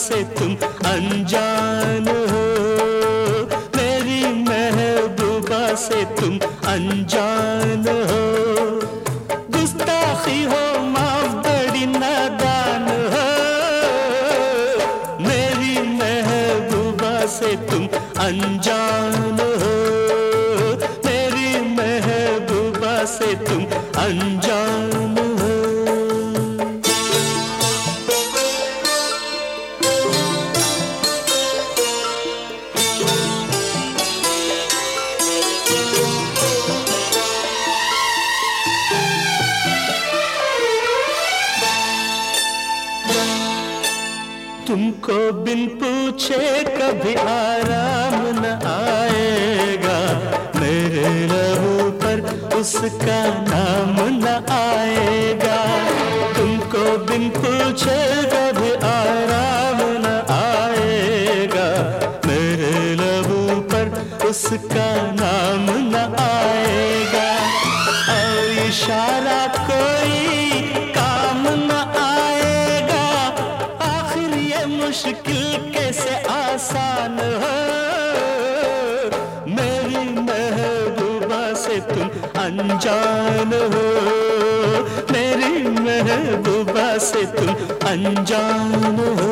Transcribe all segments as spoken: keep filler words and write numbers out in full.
से तुम अनजान हो, मेरी महबूबा से तुम अनजान हो। गुस्ताखी हो माफ बड़ी नादान हो, मेरी महबूबा से तुम अनजान हो, मेरी महबूबा से तुम अनजान हो। तुमको बिन पूछे कभी आराम न आएगा, मेरे लबों पर उसका नाम न आएगा। तुमको बिन पूछे कभी आराम न आएगा, मेरे लबों पर उसका नाम न आएगा। और इशारा कोई काम न आएगा, आखिर ये मुश्किल कैसे आसान हो। मेरी महबूबा से तुम अनजान हो, मेरी महबूबा से तुम अनजान हो।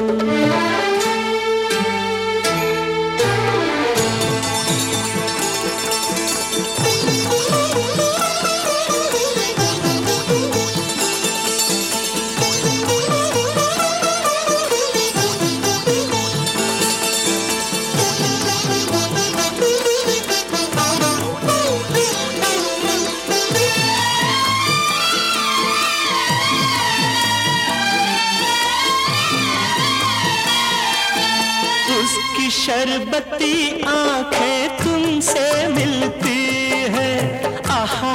उसकी शरबती आंखें तुमसे मिलती है, आहा।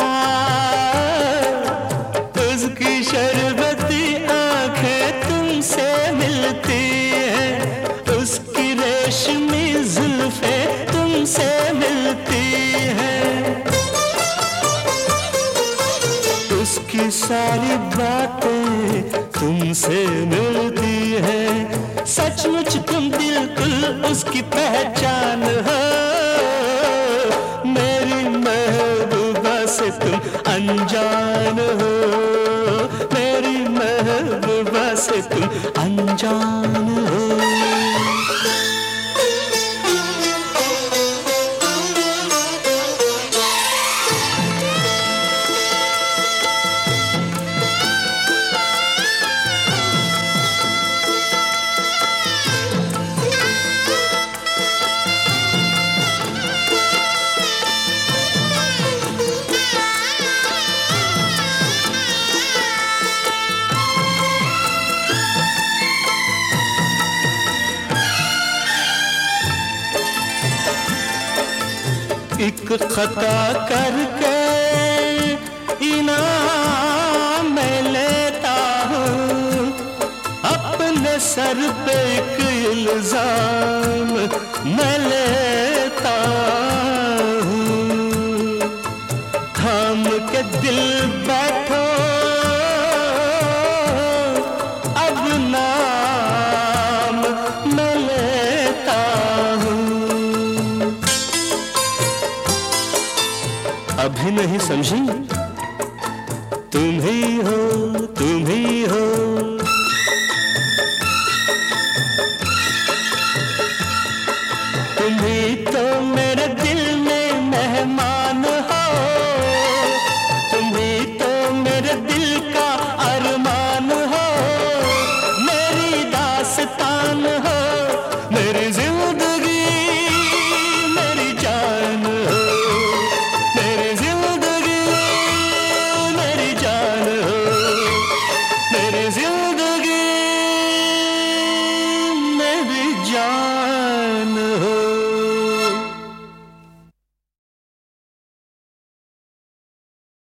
उसकी शरबती आंखें तुमसे मिलती है, उसकी रेशमी जुल्फे तुमसे मिलती है, उसकी सारी बातें तुमसे मिलती है। सचमुच तुम बिल्कुल उसकी पहचान हो, मेरी महबूबा से तुम अनजान हो, मेरी महबूबा से तुम अनजान हो। एक खता करके इनाम मैं लेता हूँ, अपने सर पे एक इल्जाम मैं लेता हूँ। थाम के दिल बैठो अब नाम मैं लेता हूँ। अभी नहीं समझी, तुम ही हो, तुम ही हो